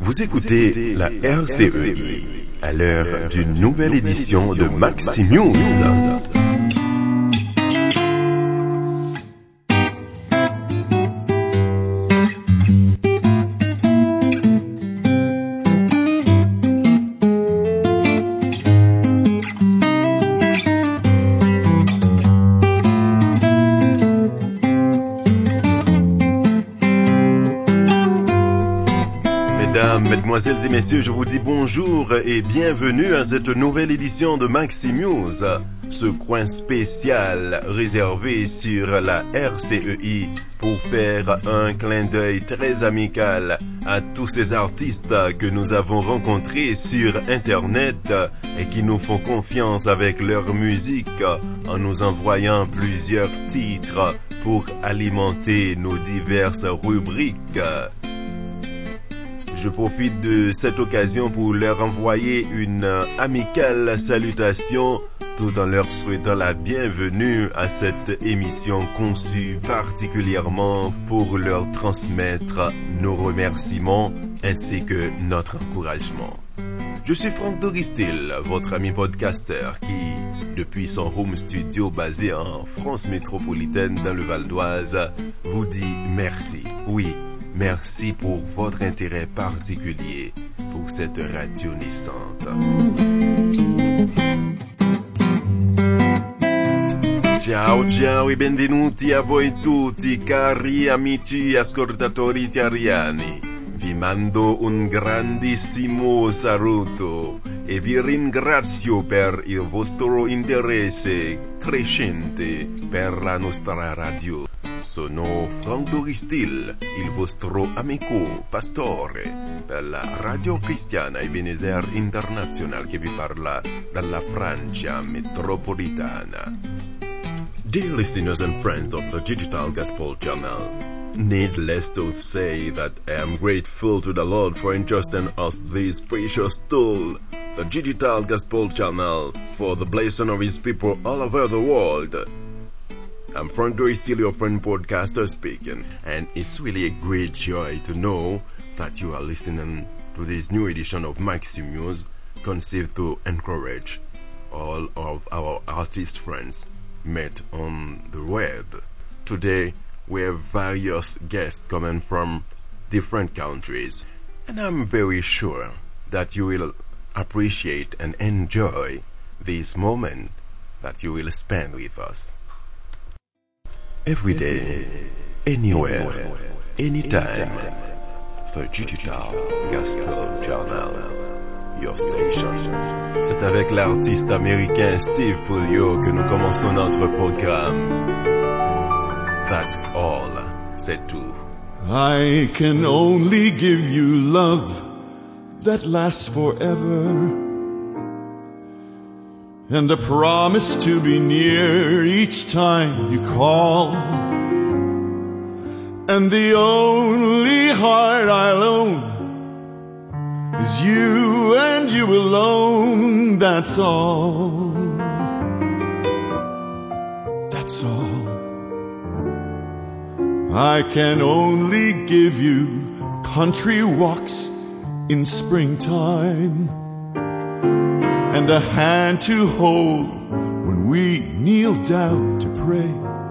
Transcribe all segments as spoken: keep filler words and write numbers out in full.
Vous écoutez la R C E I à l'heure d'une nouvelle édition de Maxi News. Mesdemoiselles et messieurs, je vous dis bonjour et bienvenue à cette nouvelle édition de Maxi News, ce coin spécial réservé sur la R C E I pour faire un clin d'œil très amical à tous ces artistes que nous avons rencontrés sur Internet et qui nous font confiance avec leur musique en nous envoyant plusieurs titres pour alimenter nos diverses rubriques. Je profite de cette occasion pour leur envoyer une amicale salutation tout en leur souhaitant la bienvenue à cette émission conçue particulièrement pour leur transmettre nos remerciements ainsi que notre encouragement. Je suis Franck Doristil, votre ami podcasteur qui, depuis son home studio basé en France métropolitaine dans le Val d'Oise, vous dit merci. Oui. Merci pour votre intérêt particulier pour cette radio naissante. Ciao ciao e benvenuti a voi tutti cari amici ascoltatori italiani. Vi mando un grandissimo saluto e vi ringrazio per il vostro interesse crescente per la nostra radio. Sono Frank Doristil, il vostro amico pastore per la Radio Cristiana Ebenezer International che vi parla dalla Francia metropolitana. Dear listeners and friends of the Digital Gospel Channel, needless to say that I am grateful to the Lord for entrusting us this precious tool, the Digital Gospel Channel, for the blessing of His people all over the world. I'm Frank Doristil, your friend podcaster speaking, and it's really a great joy to know that you are listening to this new edition of Maxi News, conceived to encourage all of our artist friends met on the web. Today, we have various guests coming from different countries, and I'm very sure that you will appreciate and enjoy this moment that you will spend with us. Every day, anywhere, anytime, the Digital Gospel Channel, your station. C'est avec l'artiste américain Steve Puglio que nous commençons notre programme. That's all, c'est tout. I can only give you love that lasts forever, and a promise to be near each time you call. And the only heart I'll own is you and you alone, that's all. That's all. I can only give you country walks in springtime, and a hand to hold when we kneel down to pray,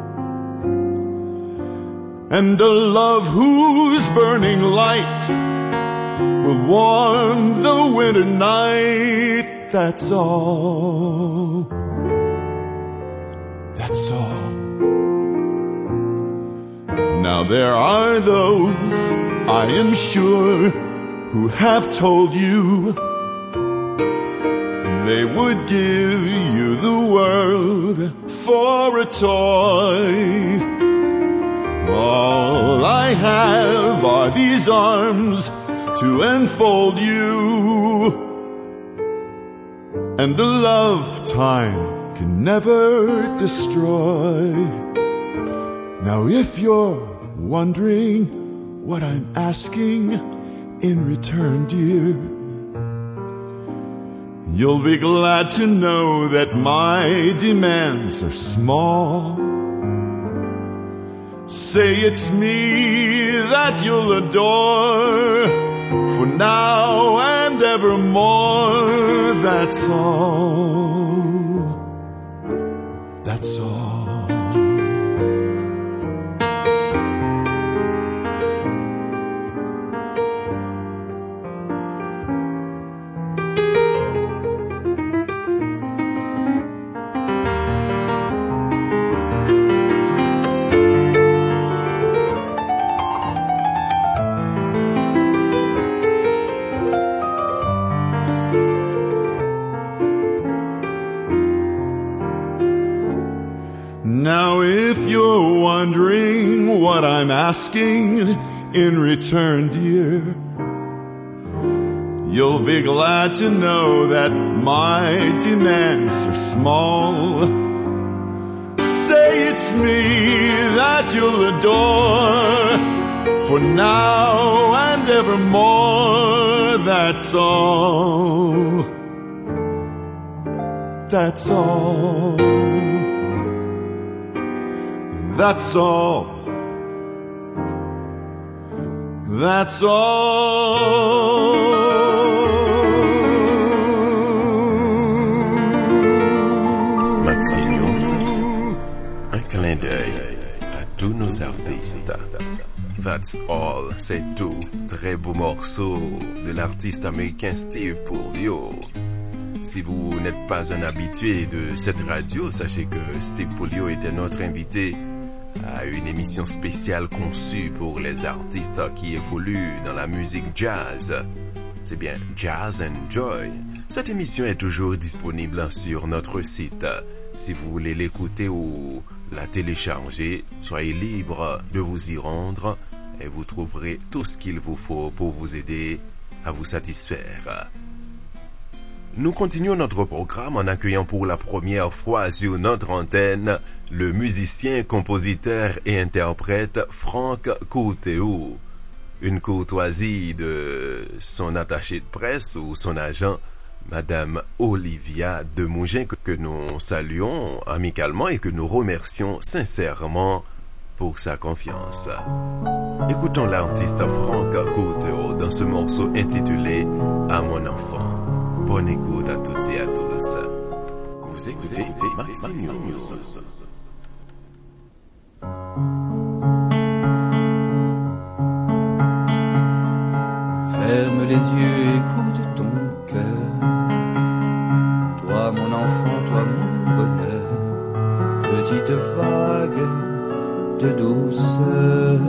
and a love whose burning light will warm the winter night. That's all. That's all. Now there are those, I am sure, who have told you they would give you the world for a toy. All I have are these arms to enfold you, and a love time can never destroy. Now if you're wondering what I'm asking in return, dear, you'll be glad to know that my demands are small. Say it's me that you'll adore for now and evermore. That's all. That's all. Now if you're wondering what I'm asking in return, dear, you'll be glad to know that my demands are small. Say it's me that you'll adore for now and evermore. That's all. That's all. That's all. That's all. Maximus, un clin d'œil à tous nos artistes. That's all, c'est tout. Très beau morceau de l'artiste américain Steve Pullio. Si vous n'êtes pas un habitué de cette radio, sachez que Steve Pullio était notre invité à une émission spéciale conçue pour les artistes qui évoluent dans la musique jazz. C'est bien Jazz and Joy. Cette émission est toujours disponible sur notre site. Si vous voulez l'écouter ou la télécharger, soyez libre de vous y rendre et vous trouverez tout ce qu'il vous faut pour vous aider à vous satisfaire. Nous continuons notre programme en accueillant pour la première fois sur notre antenne le musicien, compositeur et interprète Franck Courthéou. Une courtoisie de son attaché de presse ou son agent, Madame Olivia Demougin, que nous saluons amicalement et que nous remercions sincèrement pour sa confiance. Écoutons l'artiste Franck Courthéou dans ce morceau intitulé « À mon enfant ». Bonne écoute à toutes et à tous. Vous écoutez Maxime News. Ferme les yeux, écoute ton cœur. Toi mon enfant, toi mon bonheur. Petite vague de douceur.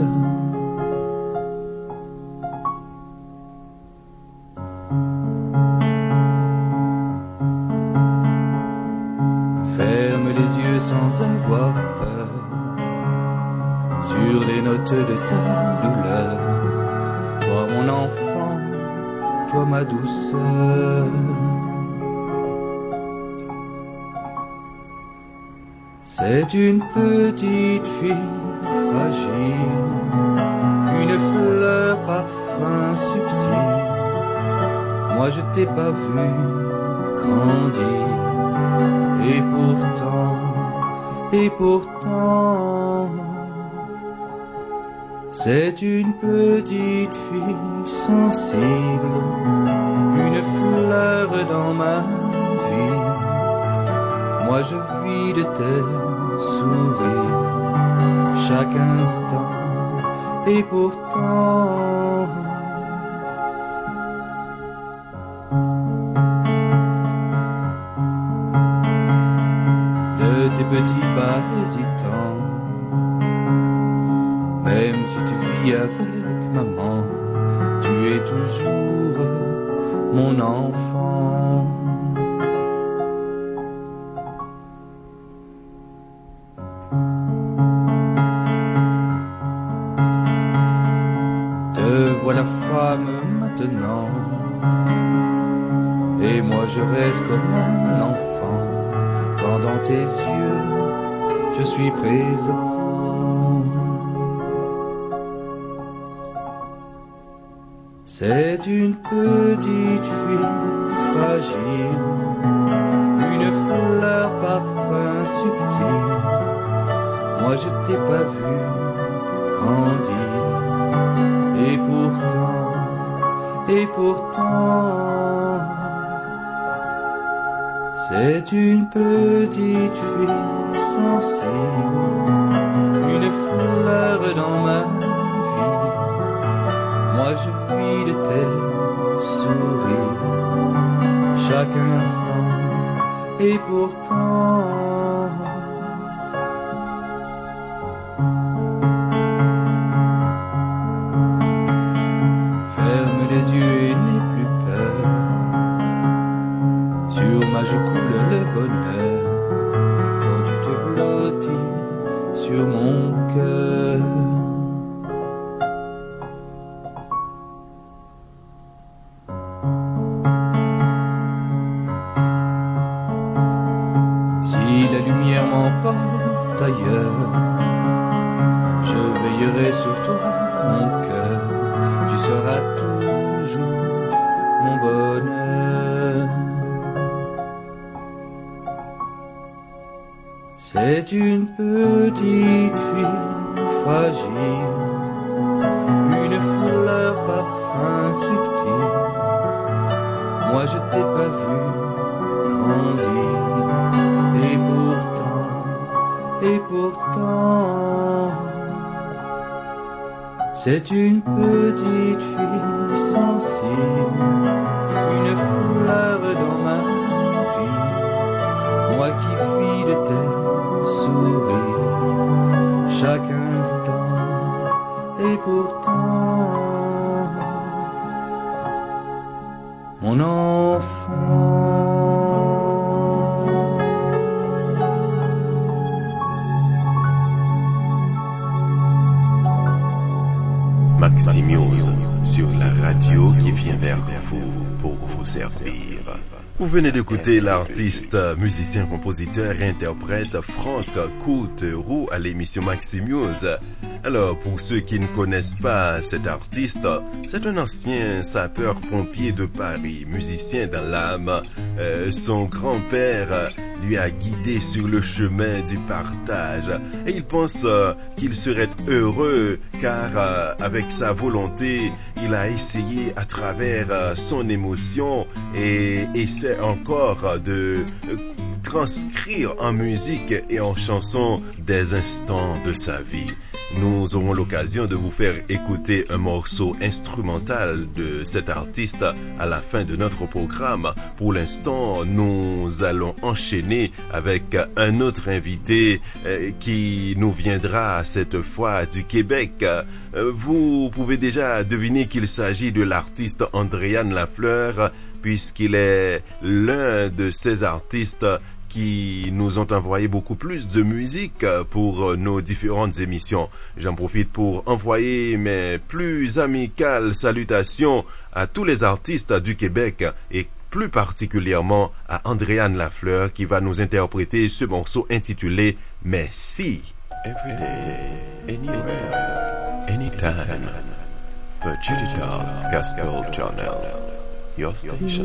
Sans avoir peur sur les notes de ta douleur. Toi mon enfant, toi ma douceur. C'est une petite fille fragile, une fleur parfum subtil. Moi je t'ai pas vu grandir, et pourtant Et pourtant, c'est une petite fille sensible, une fleur dans ma vie. Moi je vis de tes sourires chaque instant, et pourtant, petit pas hésitant, même si tu vis avec maman, tu es toujours mon enfant. Te voilà femme maintenant, et moi je reste comme un enfant. Dans tes yeux, je suis présent. C'est une petite fille fragile, une fleur parfum subtil. Moi je t'ai pas vu grandir, et pourtant, Et pourtant, c'est une petite fille sensible, une fleur dans ma vie. Moi je vis de tes sourires chaque instant. Et pourtant, ferme les yeux et n'aie plus peur. Sur ma joue coule le bonheur quand tu te blottis sur mon cœur. Si la lumière m'emporte ailleurs, je veillerai sur toi, mon cœur. Tu seras toujours mon bonheur. C'est une petite fille fragile, une fleur parfum subtil. Moi je t'ai pas vu grandir. Et pourtant, et pourtant, c'est une petite fille sensible, une fleur dans ma vie. Moi qui vis de tes sourires chaque instant. Et pourtant, mon enfant. Maximiose sur la radio qui vient vers vous pour vous servir. Vous venez d'écouter l'artiste, musicien, compositeur et interprète Franck Coutereau à l'émission Maximiose. Alors, pour ceux qui ne connaissent pas cet artiste, c'est un ancien sapeur-pompier de Paris, musicien dans l'âme. Euh, son grand-père lui a guidé sur le chemin du partage et il pense euh, qu'il serait heureux car euh, avec sa volonté, il a essayé à travers euh, son émotion et essaie encore de euh, transcrire en musique et en chanson des instants de sa vie. Nous aurons l'occasion de vous faire écouter un morceau instrumental de cet artiste à la fin de notre programme. Pour l'instant, nous allons enchaîner avec un autre invité euh, qui nous viendra cette fois du Québec. Euh, vous pouvez déjà deviner qu'il s'agit de l'artiste Andréane Lafleur, puisqu'il est l'un de ces artistes qui nous ont envoyé beaucoup plus de musique pour nos différentes émissions. J'en profite pour envoyer mes plus amicales salutations à tous les artistes du Québec et plus particulièrement à Andréane Lafleur qui va nous interpréter ce morceau intitulé « Mais si ». Every day, anywhere, anytime, Virginia Gospel Channel, your station.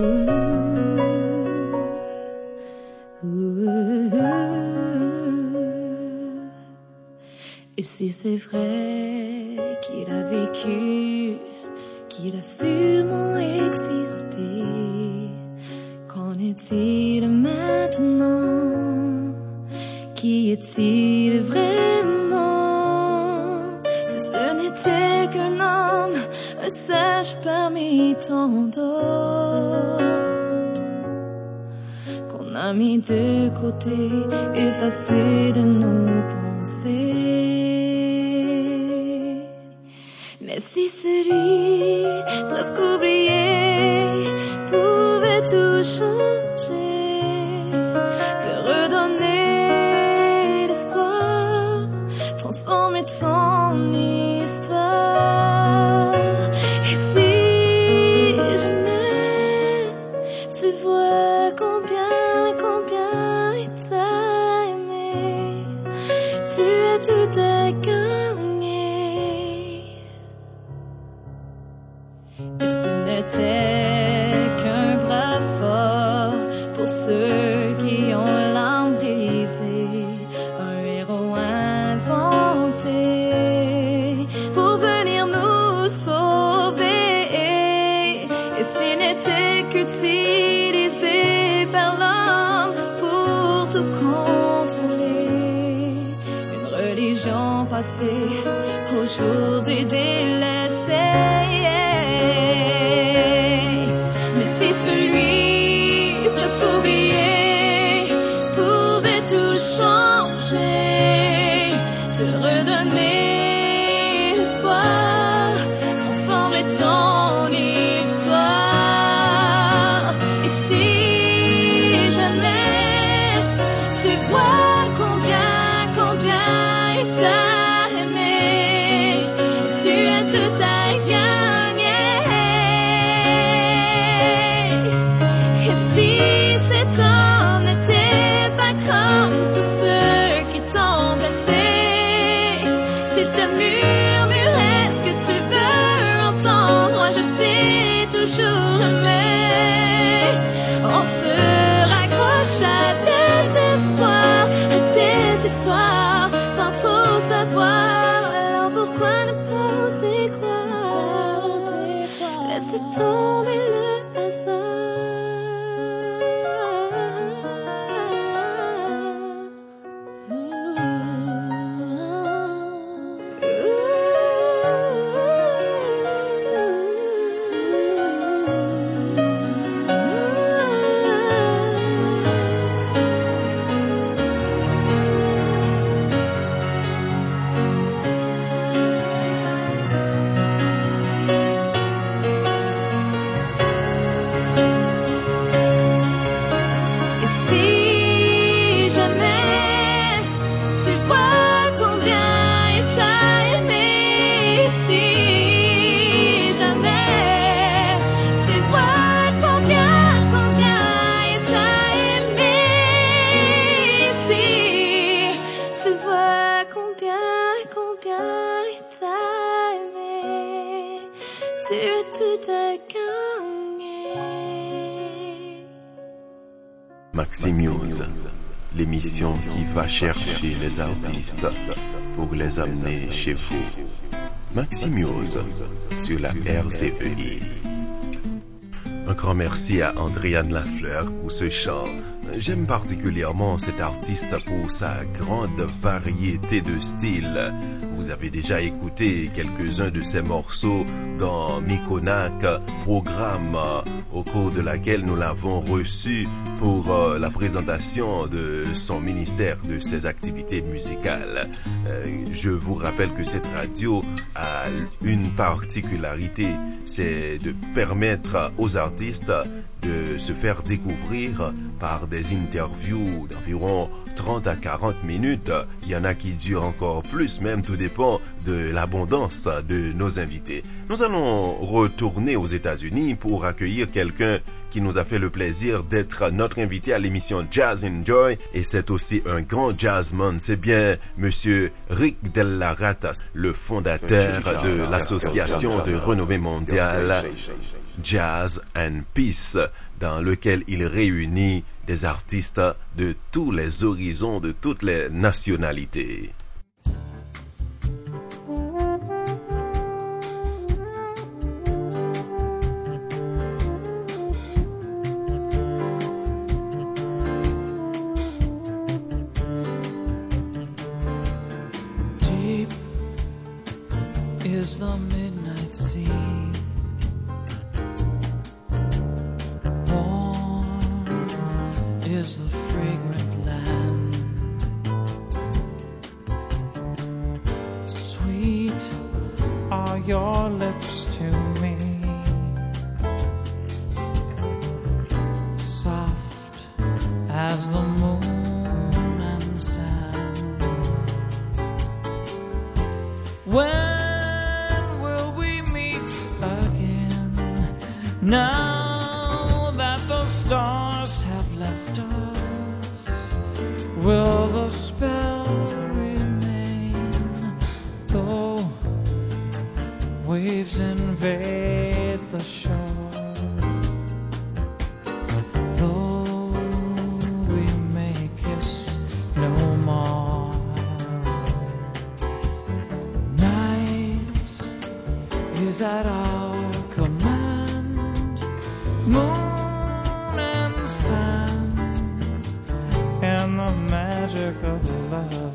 Et si c'est vrai qu'il a vécu, qu'il a sûrement existé, qu'en est-il maintenant? Qui est-il vraiment? Si ce n'était qu'un homme, un sage parmi tant d'autres, qu'on a mis de côté, effacé de nos pensées. Mais si celui, presque oublié, pouvait tout changer, te redonner l'espoir, transformer ton histoire. Et si jamais tu vois combien, combien il t'a aimé, tu as tout à gagner. Et ce n'était qu'un bras fort pour ceux qui ont l'âme brisée, un héros inventé pour venir nous sauver. Et s'il n'était qu'utilisé par l'homme pour tout contrôler, une religion passée, aujourd'hui délaissée. Mais si celui presque oublié pouvait tout changer, te redonner l'espoir, transformer ton histoire. Et si jamais tu vois combien, combien il t'a aimé, tu as tout à gagner. Et si cet homme n'était pas comme tous ceux qui t'ont blessé, s'il te murmurait ce que tu veux entendre, moi je t'ai toujours aimé. On se raccroche à des espoirs, à des histoires, sans trop savoir. Alors pourquoi ne pas oser croire? Laisse tomber le hasard. Et si jamais tu vois combien il t'a aimé, si jamais tu vois combien, combien il t'a aimé, si tu vois combien, combien il t'a aimé, tu as tout à gagner. Maximiose, l'émission qui va chercher les artistes pour les amener chez vous. Maximiose sur la R C E I. Un grand merci à Andréane Lafleur pour ce chant. J'aime particulièrement cet artiste pour sa grande variété de styles. Vous avez déjà écouté quelques-uns de ses morceaux dans Mikonak, programme au cours de laquelle nous l'avons reçu pour euh, la présentation de son ministère de ses activités musicales. Euh, je vous rappelle que cette radio a une particularité, c'est de permettre aux artistes de se faire découvrir par des interviews d'environ trente à quarante minutes. Il y en a qui durent encore plus, même tout dépend de l'abondance de nos invités. Nous allons retourner aux États-Unis pour accueillir quelqu'un qui nous a fait le plaisir d'être notre invité à l'émission Jazz Enjoy, et c'est aussi un grand jazzman. C'est bien Monsieur Rick Della Rata, le fondateur de l'association de renommée mondiale Jazz and Peace, dans lequel il réunit des artistes de tous les horizons, de toutes les nationalités. Deep is the midnight sea. Is the fragrant land. Sweet are your lips to me, soft as the moon and sand. When will we meet again? Now that the stars have left us, will the spell remain? Though waves invade the shore, though we may kiss no more, night is at our command. moon and sun, and the magic of love.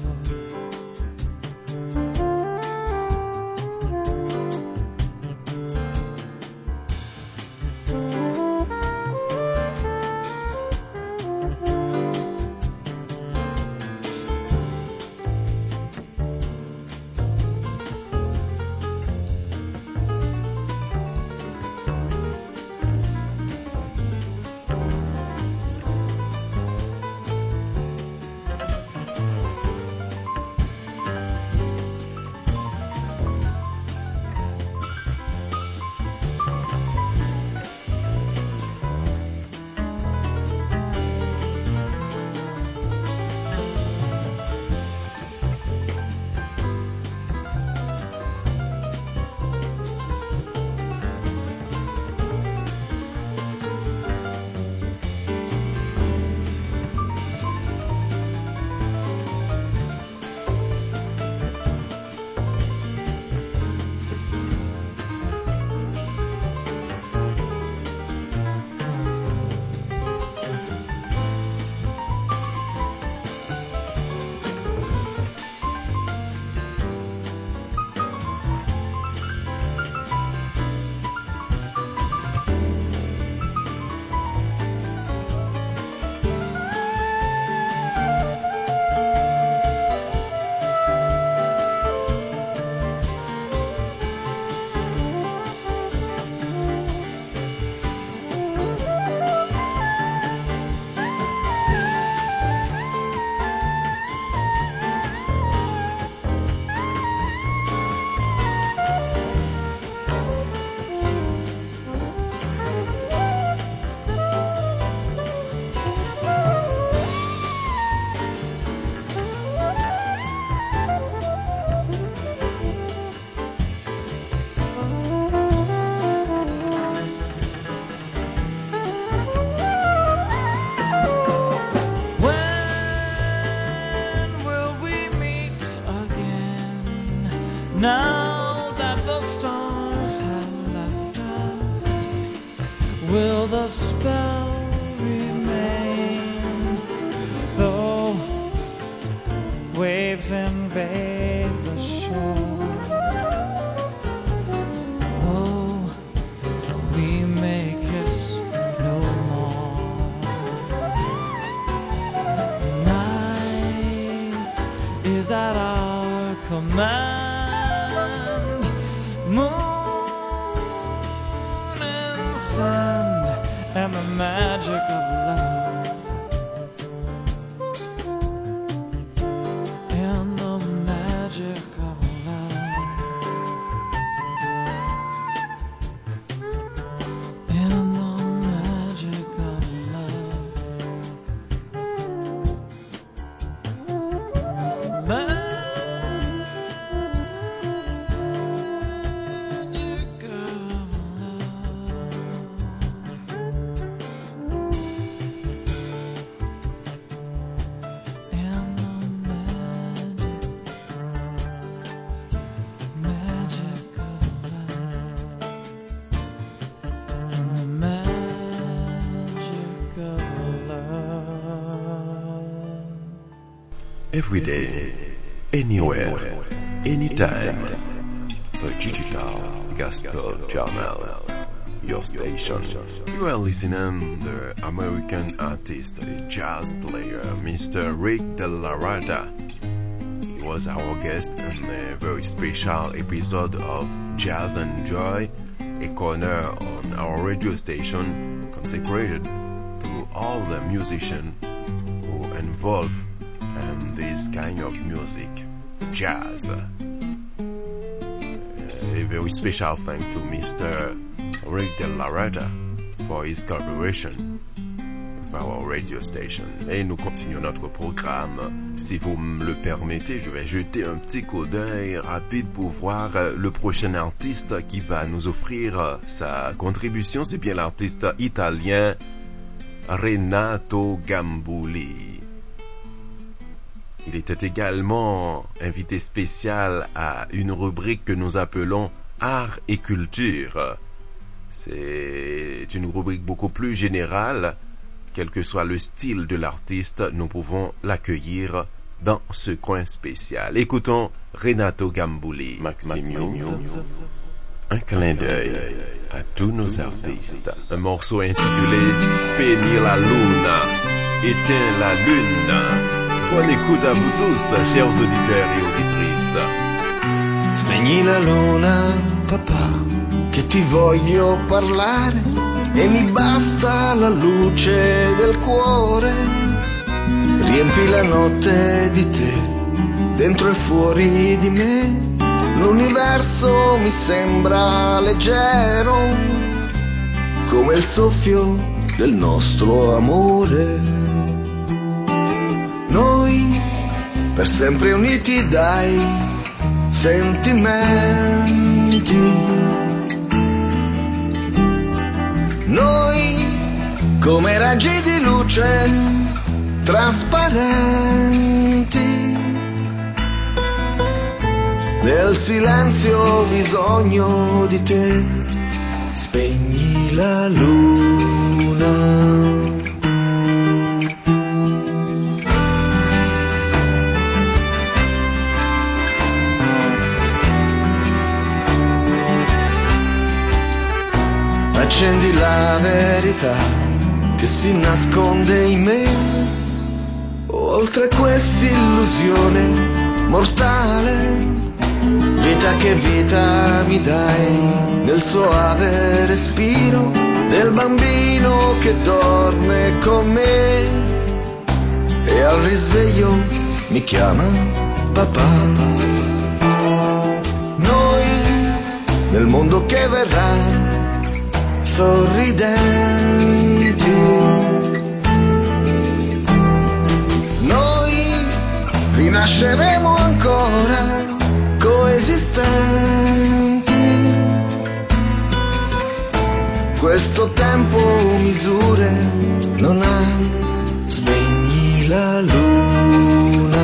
Now that the stars have left us, will the spell remain? Though waves invade the shore, though we may kiss no more, night is at our command. Moon and sand and the magic of love, and the magic of love, and the magic of love. Ma- Every day, anywhere, anytime. The Digital Gospel Journal, your station. You are listening to the American artist, the jazz player, Mister Rick De La Rata. He was our guest in a very special episode of Jazz and Joy, a corner on our radio station consecrated to all the musicians who involve in this kind of music, jazz. Uh, a very special thanks to Mister Rick De La Rata for his collaboration with our radio station. Et nous continuons notre programme. Si vous me le permettez, je vais jeter un petit coup d'œil rapide pour voir le prochain artiste qui va nous offrir sa contribution. C'est bien l'artiste italien Renato Gambuli. Il était également invité spécial à une rubrique que nous appelons Art et Culture. C'est une rubrique beaucoup plus générale. Quel que soit le style de l'artiste, nous pouvons l'accueillir dans ce coin spécial. Écoutons Renato Gambuli, Maximius. Un clin d'œil à tous nos artistes. Un morceau intitulé Spegni la luna, éteins la lune. Bonne écoute à vous tous, chers auditeurs et auditrices. Spegni la luna, papà, che ti voglio parlare e mi basta la luce del cuore. Riempi la notte di te, dentro e fuori di me. L'universo mi sembra leggero, come il soffio del nostro amore. Noi, per sempre uniti dai sentimenti. Noi, come raggi di luce trasparenti. Nel silenzio ho bisogno di te, spegni la luna. Accendi la verità che si nasconde in me, oltre quest'illusione mortale. Vita che vita mi dai nel soave respiro del bambino che dorme con me e al risveglio mi chiama papà. Noi nel mondo che verrà sorridenti. Noi rinasceremo ancora coesistenti. Questo tempo misure non ha, spegni la luna.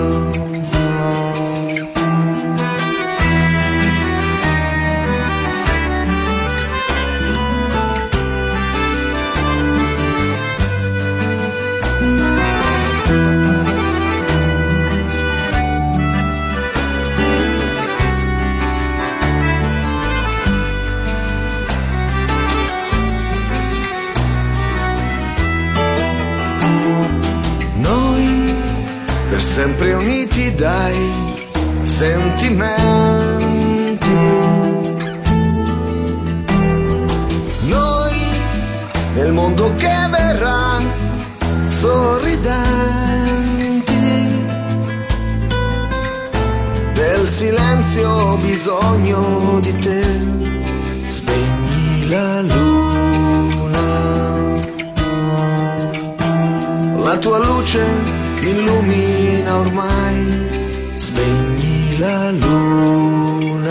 Per sempre uniti dai sentimenti. Noi nel mondo che verrà sorridenti. Del silenzio ho bisogno di te, spegni la luna. La tua luce illumina ormai, spegni la luna.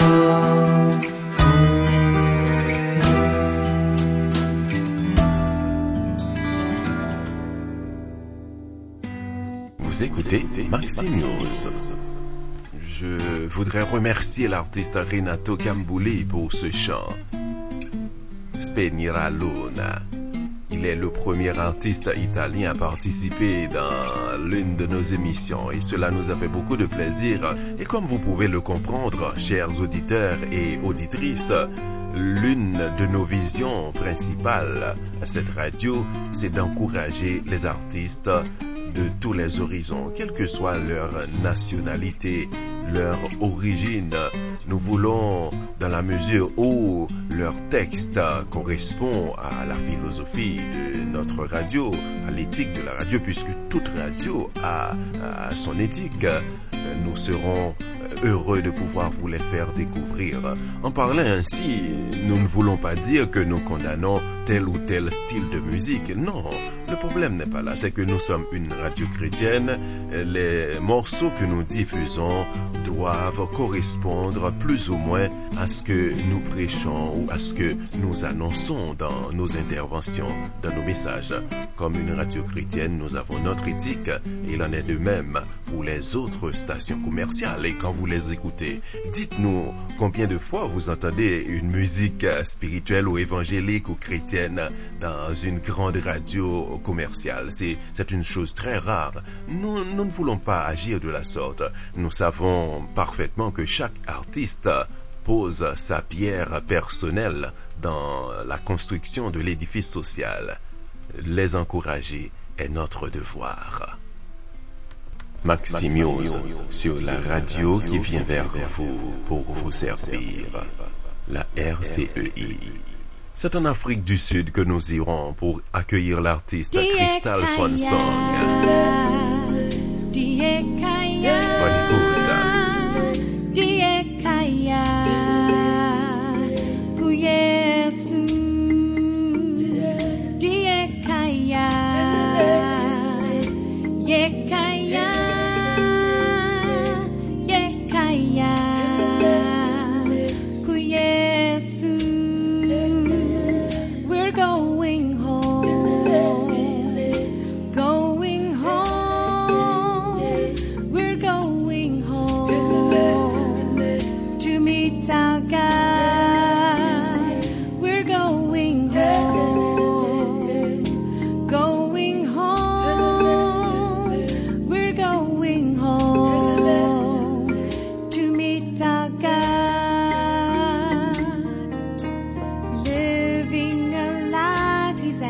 Vous écoutez Maximius. Je voudrais remercier l'artiste Renato Gambuli pour ce chant. Spegni la luna. Il est le premier artiste italien à participer dans l'une de nos émissions et cela nous a fait beaucoup de plaisir. Et comme vous pouvez le comprendre, chers auditeurs et auditrices, l'une de nos visions principales à cette radio, c'est d'encourager les artistes de tous les horizons, quelle que soit leur nationalité, leur origine. Nous voulons, dans la mesure où leur texte correspond à la philosophie de notre radio, à l'éthique de la radio, puisque toute radio a, a son éthique, nous serons heureux de pouvoir vous les faire découvrir. En parlant ainsi, nous ne voulons pas dire que nous condamnons tel ou tel style de musique. Non, Le problème n'est pas là, c'est que nous sommes une radio chrétienne. Les morceaux que nous diffusons doivent correspondre plus ou moins à ce que nous prêchons ou à ce que nous annonçons dans nos interventions, dans nos messages. Comme une radio chrétienne, nous avons notre éthique et il en est de même pour les autres stations commerciales. Et quand vous les écoutez, dites-nous combien de fois vous entendez une musique spirituelle ou évangélique ou chrétienne dans une grande radio commerciale. C'est, c'est une chose très rare. Nous, nous ne voulons pas agir de la sorte. Nous savons parfaitement que chaque artiste pose sa pierre personnelle dans la construction de l'édifice social. Les encourager est notre devoir. Maximiose sur la radio qui vient vers vous pour vous servir. La R C E I. C'est en Afrique du Sud que nous irons pour accueillir l'artiste Crystal Swansong. Bonne écoute. We're going home, going home, we're going home to meet our God. We're going home, going home, we're going home to meet our God. Living a life He's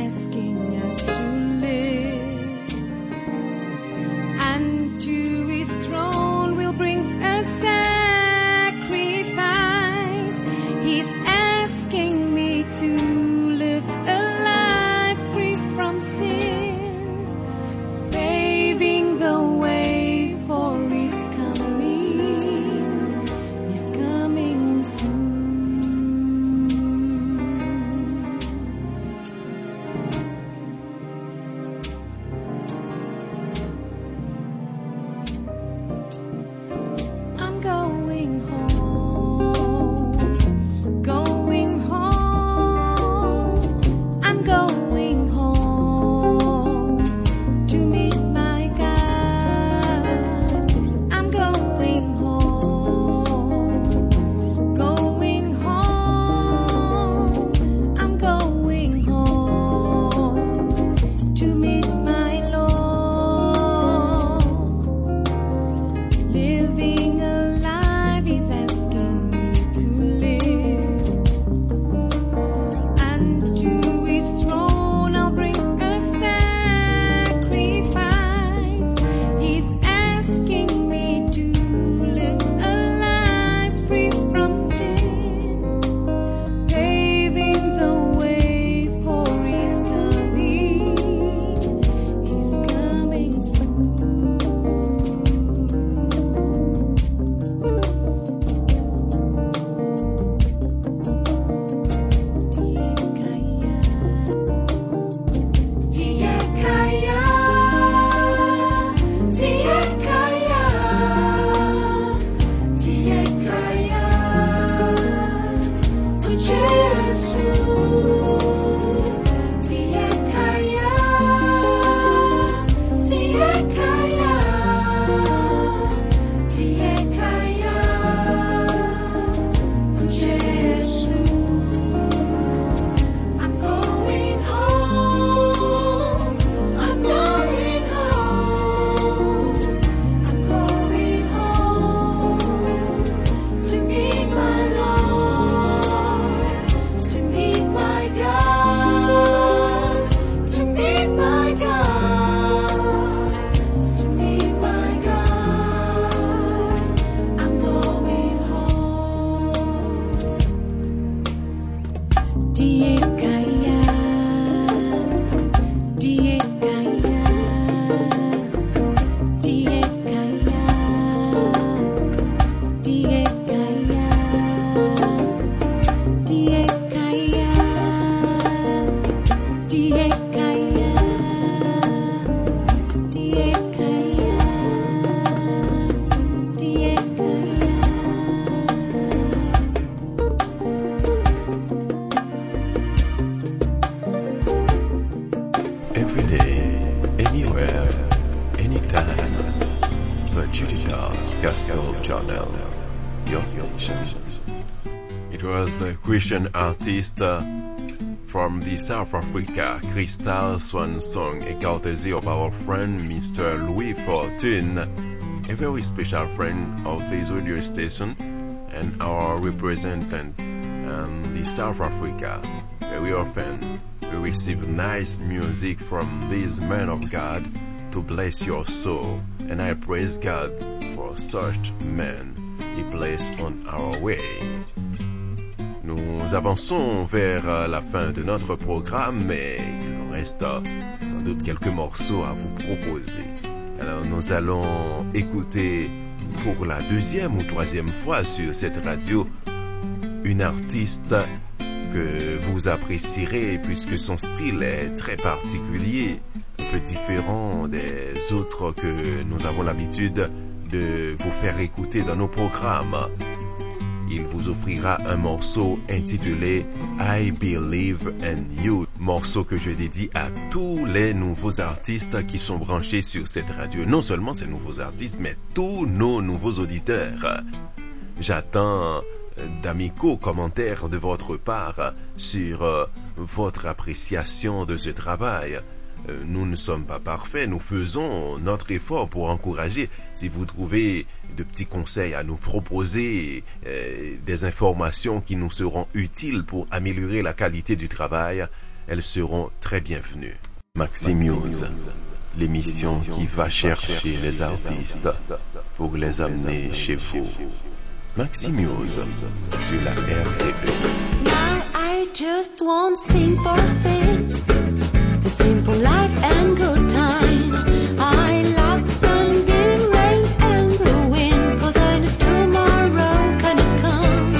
Every day, anywhere, anytime. The Digital Gospel Channel, your station. It was the Christian artist uh, from the South Africa, Crystal Swan Song, a courtesy of our friend Mister Louis Fortune, a very special friend of this radio station and our representative in the South Africa. Very often we receive nice music from these men of God to bless your soul, and I praise God for such men He placed on our way. Nous avançons vers la fin de notre programme, mais il nous reste sans doute quelques morceaux à vous proposer. Alors nous allons écouter pour la deuxième ou troisième fois sur cette radio une artiste que vous apprécierez puisque son style est très particulier, un peu différent des autres que nous avons l'habitude de vous faire écouter dans nos programmes. Il vous offrira un morceau intitulé I Believe in You, morceau que je dédie à tous les nouveaux artistes qui sont branchés sur cette radio. Non seulement ces nouveaux artistes, mais tous nos nouveaux auditeurs. J'attends d'amicaux commentaires de votre part sur euh, votre appréciation de ce travail. Euh, nous ne sommes pas parfaits, nous faisons notre effort pour encourager. Si vous trouvez de petits conseils à nous proposer, euh, des informations qui nous seront utiles pour améliorer la qualité du travail, elles seront très bienvenues. Maximuse, l'émission qui va chercher les artistes pour les amener chez vous. Maximuse sur la R C E. Now I just want simple things, a simple life and good time. I love the sun, the rain and the wind, 'cause I know tomorrow cannot come.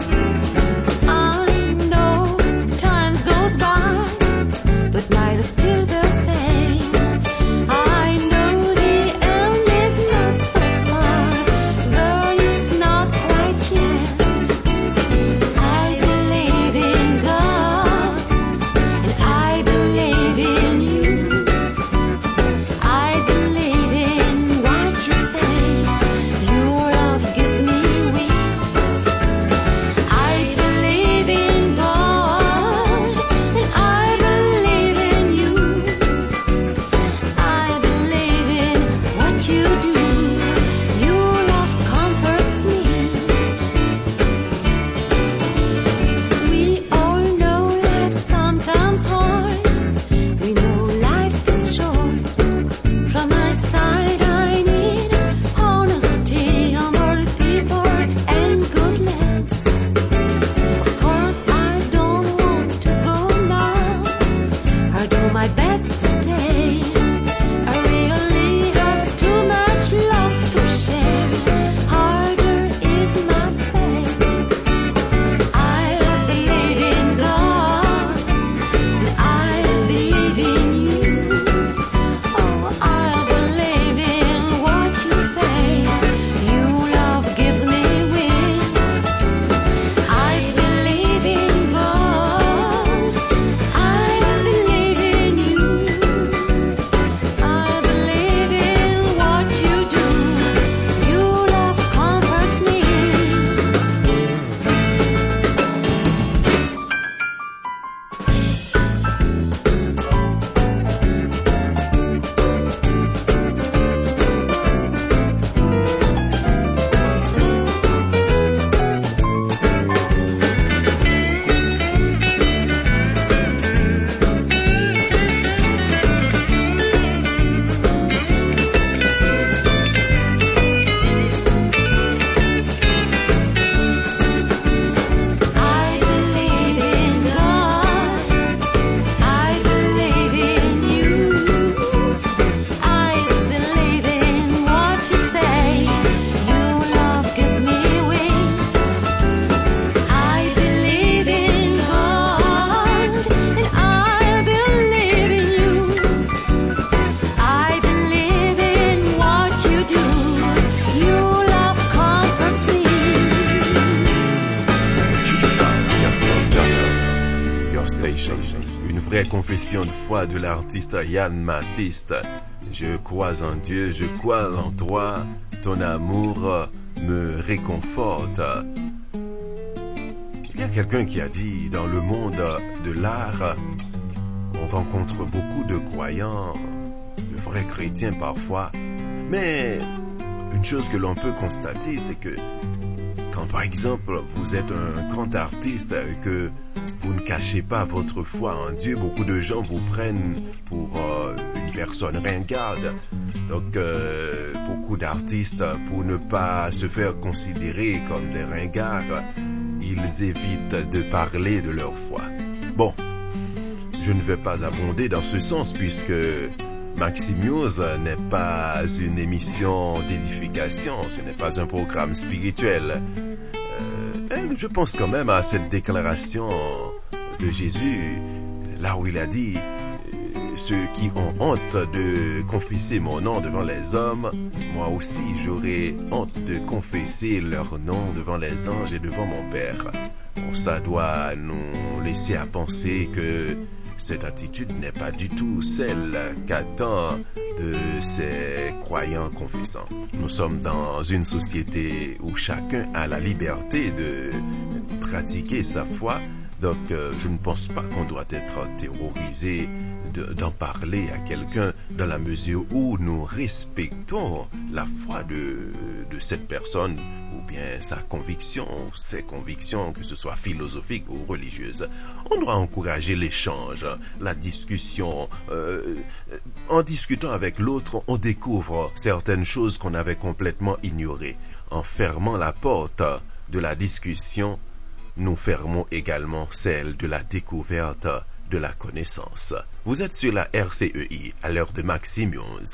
I know time goes by, but night is still the same. I know the end is not so far, but it's not quite yet. I believe in God, and I vraie confession de foi de l'artiste Yann Matisse. Je crois en Dieu, je crois en toi, ton amour me réconforte. Il y a quelqu'un qui a dit, dans le monde de l'art, on rencontre beaucoup de croyants, de vrais chrétiens parfois, mais une chose que l'on peut constater, c'est que quand par exemple vous êtes un grand artiste et que vous ne cachez pas votre foi en Dieu, beaucoup de gens vous prennent pour euh, une personne ringarde. Donc euh, beaucoup d'artistes, pour ne pas se faire considérer comme des ringards, ils évitent de parler de leur foi. Bon, je ne vais pas abonder dans ce sens puisque Maximios n'est pas une émission d'édification, ce n'est pas un programme spirituel. Euh, je pense quand même à cette déclaration de Jésus, là où il a dit « Ceux qui ont honte de confesser mon nom devant les hommes, moi aussi j'aurai honte de confesser leur nom devant les anges et devant mon Père. » Bon, ça doit nous laisser à penser que cette attitude n'est pas du tout celle qu'attend de ces croyants confessants. Nous sommes dans une société où chacun a la liberté de pratiquer sa foi, donc euh, je ne pense pas qu'on doit être terrorisé de, d'en parler à quelqu'un dans la mesure où nous respectons la foi de, de cette personne ou bien sa conviction, ses convictions, que ce soit philosophiques ou religieuses. On doit encourager l'échange, la discussion. Euh, en discutant avec l'autre, on découvre certaines choses qu'on avait complètement ignorées. En fermant la porte de la discussion, nous fermons également celle de la découverte de la connaissance. Vous êtes sur la R C E I à l'heure de Maximios.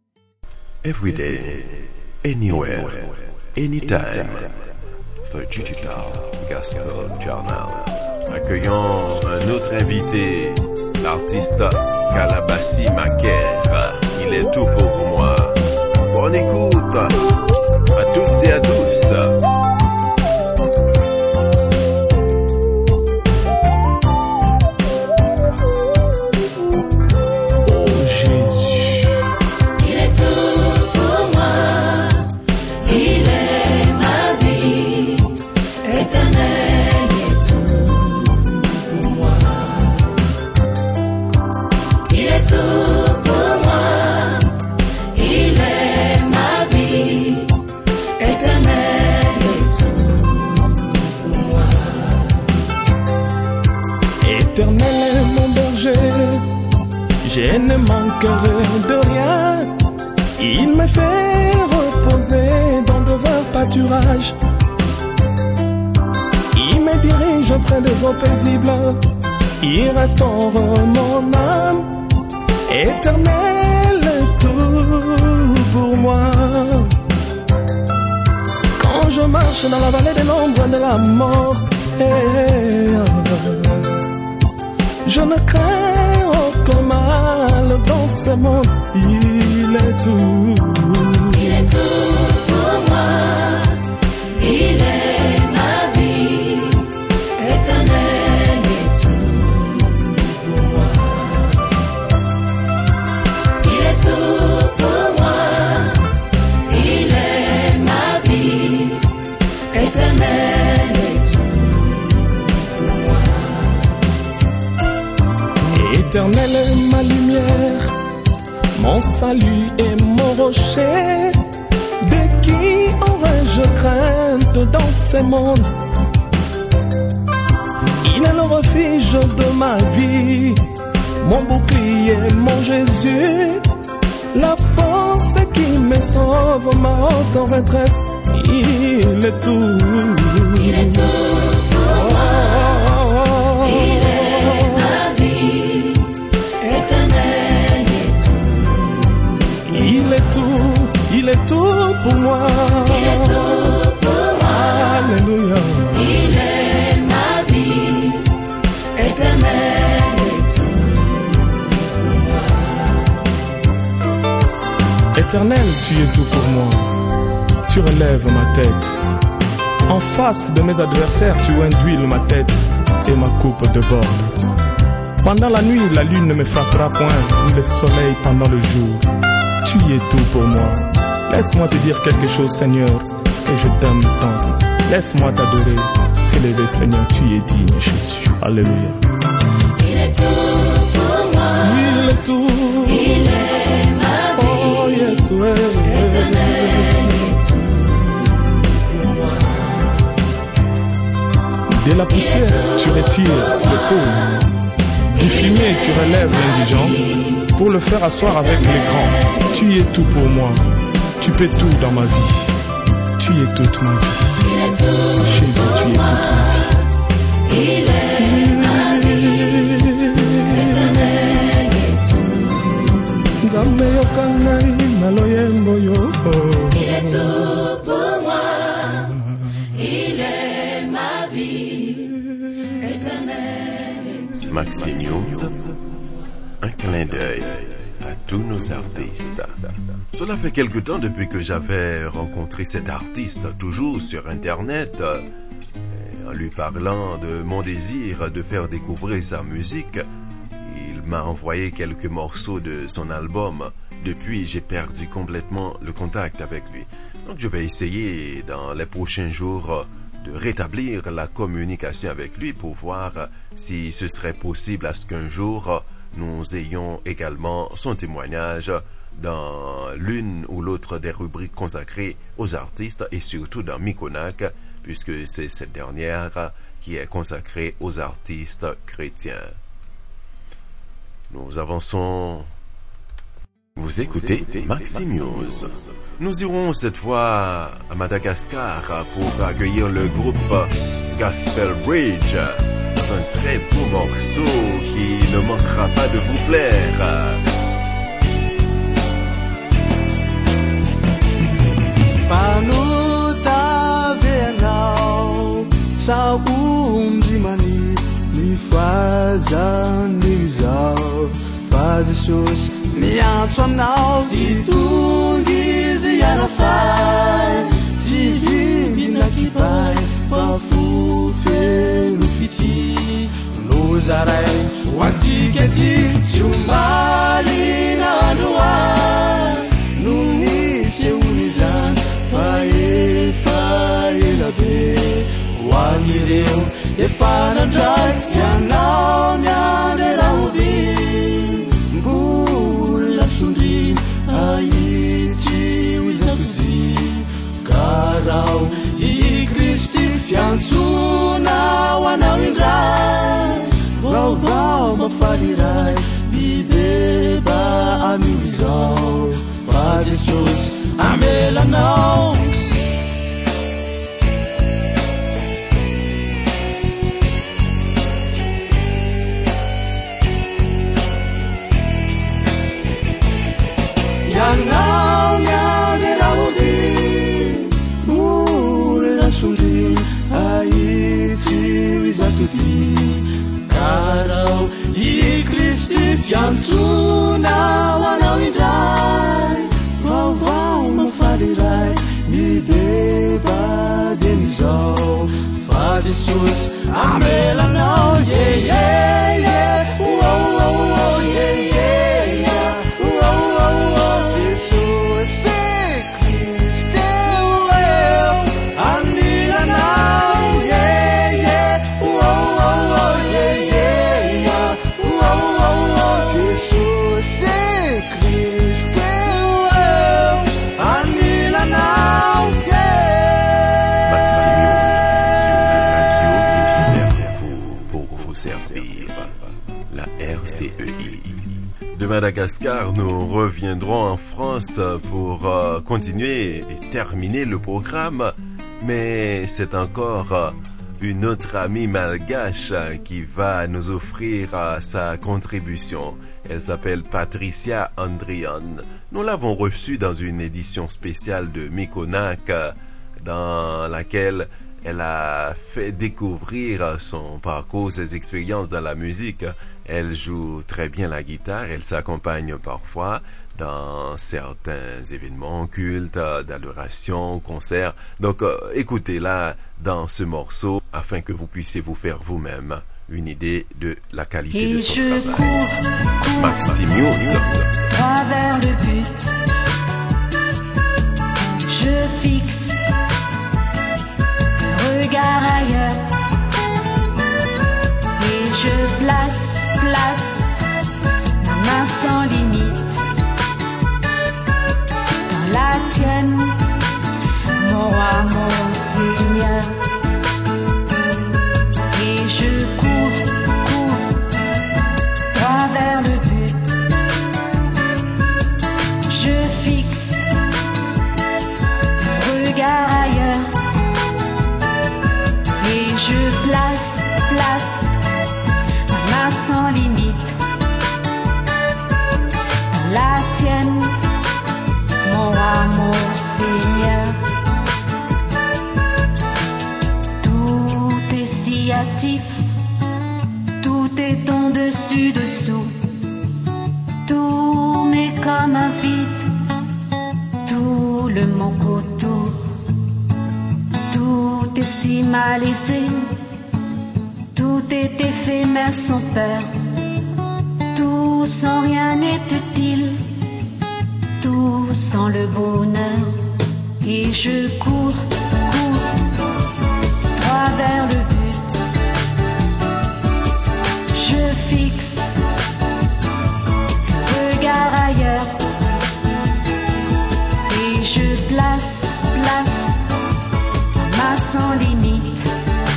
Every day, anywhere, anytime, The Digital Gospel Journal. Accueillons un autre invité, l'artiste Calabassi Macaire. Il est tout pour moi. Bonne écoute à toutes et à tous. Je ne manquerai de rien. Il me fait reposer dans de verts pâturages. Il me dirige auprès des eaux paisibles. Il restaure mon âme. Éternel est tout pour moi. Quand je marche dans la vallée de l'ombre de la mort, eh, je ne crains aucun mal dans ce monde. Il est tout. Il est tout pour moi. Il est ma vie. Éternel est tout pour moi. Il est tout pour moi. Il est ma vie. Éternel est tout pour moi. Éternel est ma lumière, mon salut et mon rocher. De qui aurais-je crainte dans ce monde? Il est le refuge de ma vie, mon bouclier, mon Jésus, la force qui me sauve, ma haute retraite. Il est tout. Il est tout pour moi. Il est ma vie. Éternel est tout. Il est tout, il est tout pour moi. Il est tout pour moi. Alléluia. Il est ma vie. Éternel est tout pour moi. Éternel, tu es tout pour moi. Tu relèves ma tête. En face de mes adversaires, tu induis ma tête et ma coupe déborde. Pendant la nuit, la lune ne me frappera point, ni le soleil pendant le jour. Tu y es tout pour moi. Laisse-moi te dire quelque chose, Seigneur, que je t'aime tant. Laisse-moi t'adorer, t'élever, Seigneur, tu y es digne, Jésus. Alléluia. Il est tout pour moi. Il est tout. Il est ma vie. Oh, yes, ouais. Éternel est tout pour moi. De la poussière, tu retires le pauvre. Du fumier, tu relèves l'indigent. Pour le faire asseoir avec les grands. Tu y es tout pour moi. Tu peux tout dans ma vie. Tu y es toute ma vie. Jésus, tu y es toute ma vie. Il est ma vie. Éternel est tout. Nzambe yokangai na loyembo yo. Il est tout pour moi. Il est ma vie. Éternel est tout. Maxime News, un clin d'œil à tous nos artistes. Cela fait quelque temps depuis que j'avais rencontré cet artiste, toujours sur Internet, en lui parlant de mon désir de faire découvrir sa musique. Il m'a envoyé quelques morceaux de son album. Depuis, j'ai perdu complètement le contact avec lui. Donc je vais essayer dans les prochains jours de rétablir la communication avec lui pour voir si ce serait possible à ce qu'un jour nous ayons également son témoignage dans l'une ou l'autre des rubriques consacrées aux artistes et surtout dans Mikonak, puisque c'est cette dernière qui est consacrée aux artistes chrétiens. Nous avançons. Vous écoutez Maxime News. Nous irons cette fois à Madagascar pour accueillir le groupe Gospel Bridge. C'est un très beau morceau qui ne manquera pas de vous plaire. Panuta venao sa umzimani mi fazanizao faz Jesus mi antso aminao tsy tonga izy ianafay tsy vimbina kibay fa fofeno fity no zaray ho antsika ty tsy ombalina androany no nisy eony zany fa efa elabe ho an'ireo efa nandray ianao miandry rahovy mbola sondrina aitsy ho izakody karao i Kristy fiantsona ho anao indray vaovao mafaliray mibeba amio izao fa Jesosy amelanao ianao miandry rahovy olona sondrina aitsy ho izatody karao i Kristy fiantsona ho anao indray vaovao mafaliray mibeba denizao fa Jesosy amelanao yeah, yeah, yeah. Oh, oh, oh, yeah, yeah, yeah. Oh, oh, oh, Jesosy Kristo eu amilanao yeah, yeah. Oh, oh, oh, yeah, yeah, yeah. Oh, oh, oh, Jesosy Kristo eu amilanao yeah. Maxime News sur la radio qui est vers vous pour vous servir. La R C E I. De Madagascar, nous reviendrons en France pour euh, continuer et terminer le programme. Mais c'est encore euh, une autre amie malgache euh, qui va nous offrir euh, sa contribution. Elle s'appelle Patricia Andrian. Nous l'avons reçue dans une édition spéciale de Mikonak euh, dans laquelle elle a fait découvrir son parcours, ses expériences dans la musique. Elle joue très bien la guitare, elle s'accompagne parfois dans certains événements cultes, d'adoration, concerts. Donc euh, écoutez-la dans ce morceau afin que vous puissiez vous faire vous-même une idée de la qualité Et de son je travail. cours, Maximius. droit vers le but. Je fixe le regard ailleurs. Et je place, place ma main sans limite dans la tienne, mon roi, mon Seigneur. Et je cours, cours, droit vers le but. Je fixe le regard ailleurs. Et je place, place ma main sans limite dans la tienne, mon roi, mon Seigneur. Tout est si hâtif, tout est en dessus dessous, tout m'est comme un vide, tout le manque autour, tout est si malaisé, tout est éphémère sans peur, tout sans rien n'est utile, tout sans le bonheur. Et je cours, cours, droit vers le but. Je fixe le regard ailleurs. Et je place, place ma main sans limite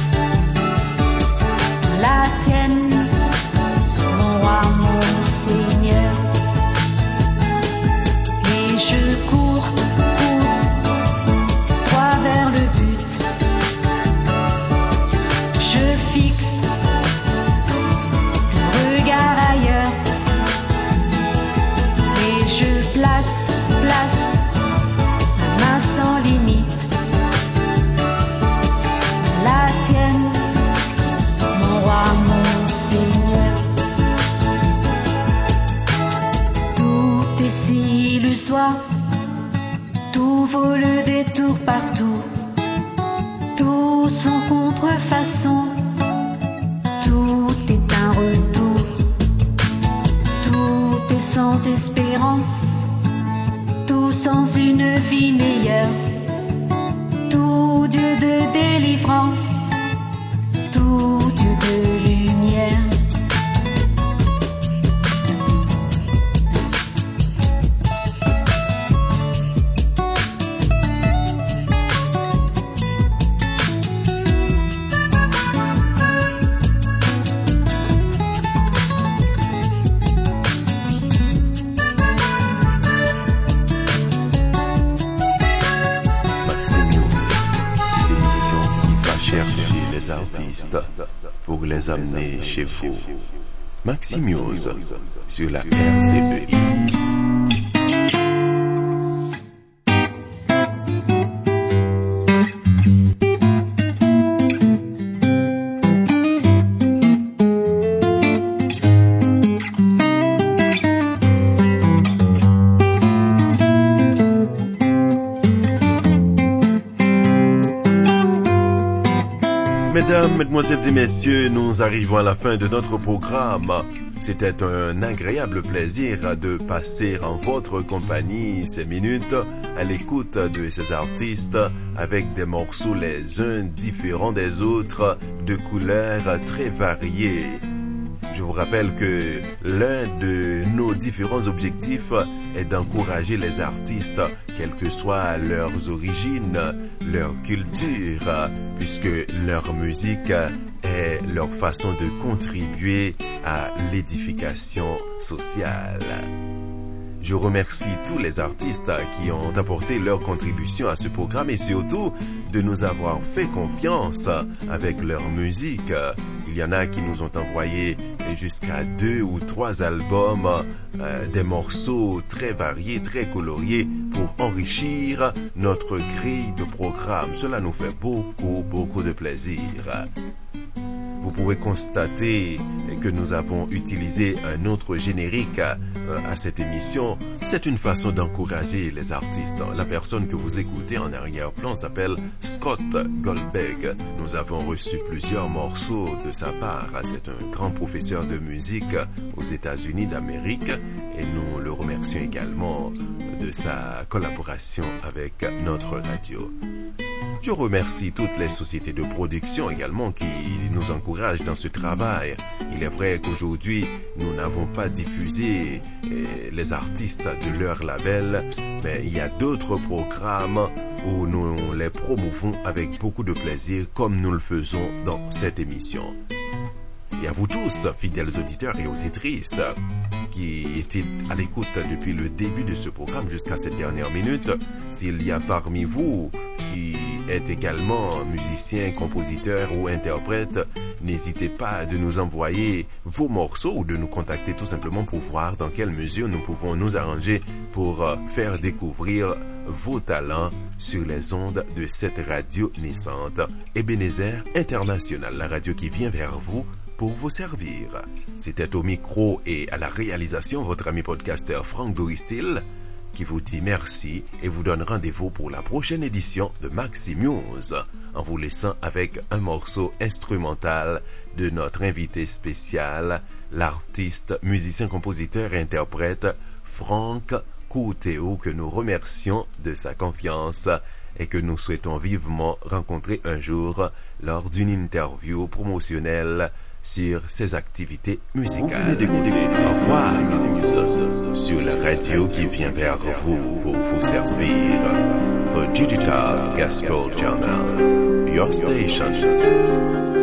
dans la tienne, mon roi, mon Seigneur. Et je cours, cours, droit vers le but. Je fixe le regard ailleurs. Et je place, place ma main sans limite dans la tienne, mon roi, mon Seigneur. Tout est si illusoire, tout vaut le détour partout, tout sans contrefaçon, tout est un retour, tout est sans espérance, tout sans une vie meilleure, tout Dieu de délivrance, tout Dieu de lumière. Maximius, l'émission qui va chercher les artistes pour les amener chez vous. Maximius sur la R C E I. Mesdames, Mesdemoiselles et Messieurs, nous arrivons à la fin de notre programme. C'était un agréable plaisir de passer en votre compagnie ces minutes à l'écoute de ces artistes avec des morceaux les uns différents des autres, de couleurs très variées. Je vous rappelle que l'un de nos différents objectifs est d'encourager les artistes, quelles que soient leurs origines, leur culture, puisque leur musique est leur façon de contribuer à l'édification sociale. Je remercie tous les artistes qui ont apporté leur contribution à ce programme et surtout de nous avoir fait confiance avec leur musique. Il y en a qui nous ont envoyé jusqu'à deux ou trois albums, euh, des morceaux très variés, très coloriés pour enrichir notre grille de programme. Cela nous fait beaucoup, beaucoup de plaisir. vous pouvez constater que nous avons utilisé un autre générique à, à cette émission. C'est une façon d'encourager les artistes. La personne que vous écoutez en arrière-plan s'appelle Scott Goldberg. Nous avons reçu plusieurs morceaux de sa part. C'est un grand professeur de musique aux États-Unis d'Amérique et nous le remercions également de sa collaboration avec notre radio. Je remercie toutes les sociétés de production également qui nous encouragent dans ce travail. Il est vrai qu'aujourd'hui, nous n'avons pas diffusé eh, les artistes de leur label, mais il y a d'autres programmes où nous les promouvons avec beaucoup de plaisir comme nous le faisons dans cette émission. Et à vous tous, fidèles auditeurs et auditrices, qui étaient à l'écoute depuis le début de ce programme jusqu'à cette dernière minute, s'il y a parmi vous qui êtes également musicien, compositeur ou interprète, n'hésitez pas de nous envoyer vos morceaux ou de nous contacter tout simplement pour voir dans quelle mesure nous pouvons nous arranger pour faire découvrir vos talents sur les ondes de cette radio naissante, Ebenezer International, la radio qui vient vers vous pour vous servir. C'était au micro et à la réalisation votre ami podcasteur Frank Doristil qui vous dit merci et vous donne rendez-vous pour la prochaine édition de Maximuse en vous laissant avec un morceau instrumental de notre invité spécial, l'artiste, musicien, compositeur et interprète Frank Couteo, que nous remercions de sa confiance et que nous souhaitons vivement rencontrer un jour lors d'une interview promotionnelle sur ses activités musicales. Au revoir sur la radio qui vient vers vous pour vous servir. The Digital Gospel Channel, your station.